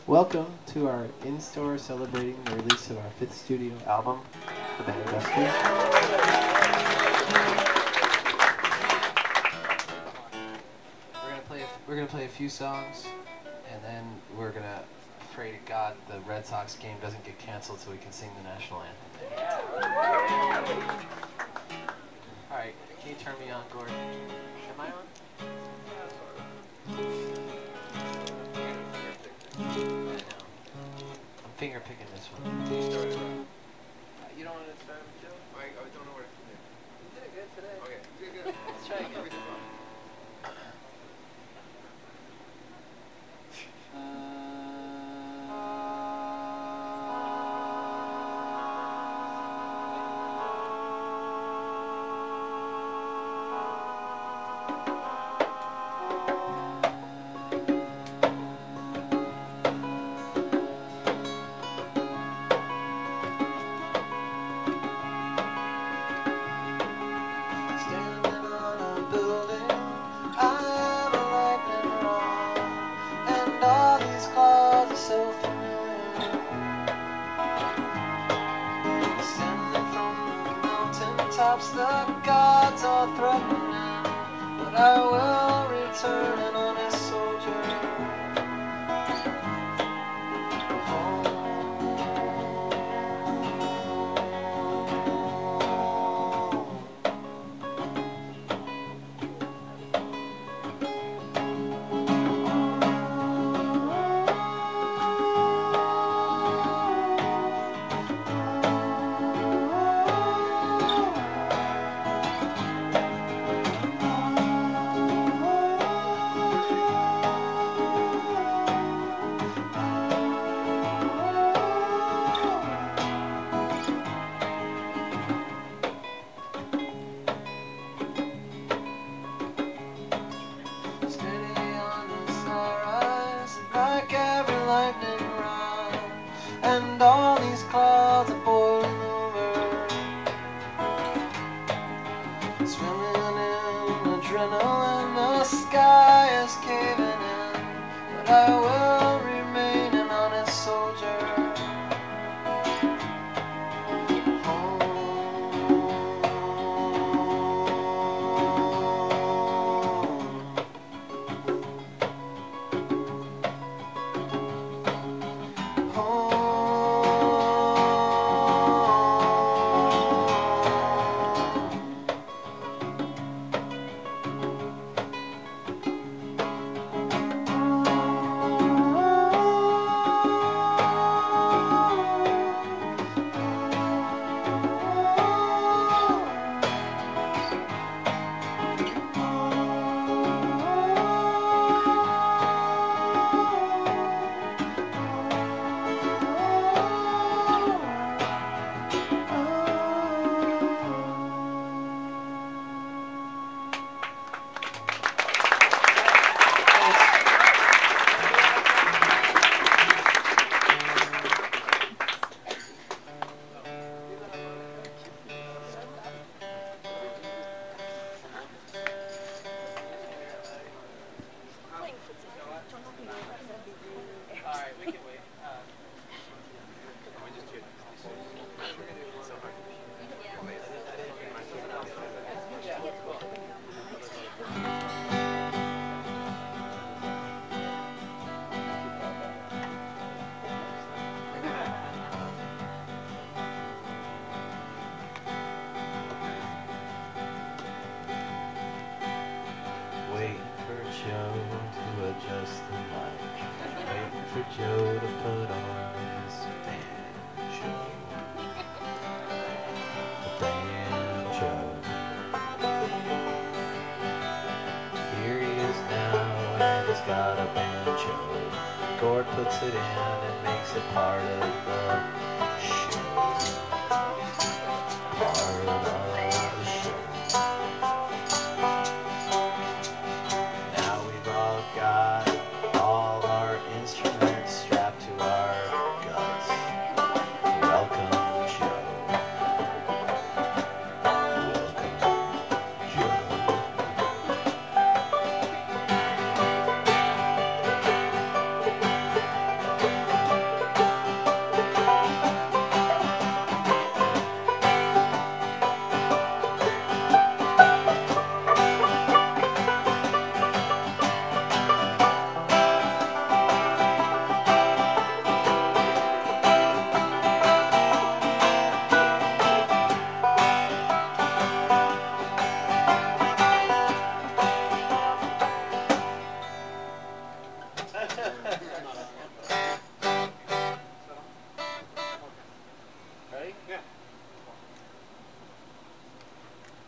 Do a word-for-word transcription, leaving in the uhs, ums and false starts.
Welcome to our in-store celebrating the release of our fifth studio album, The Band Dusty. We're gonna play. A, we're gonna play a few songs, and then we're gonna pray to God the Red Sox game doesn't get canceled, so we can sing the national anthem. All right, can you turn me on, Gordon? Am I on? I'm finger picking this one. You started it wrong. Uh, you don't want to start with Joe? I, I don't know where to do. You did good today. Okay, you did good. Let's try again. Everything wrong. Tops, the gods are threatening, but I will return an honest soldier home. And all these clouds are boiling over, swimming in adrenaline. The sky is caving in, but I will remain an honest soldier. Adjust the mic, waiting for Joe to put on his banjo. The banjo. Here he is now, and he's got a banjo. Gord puts it in and makes it part of the show. Part of the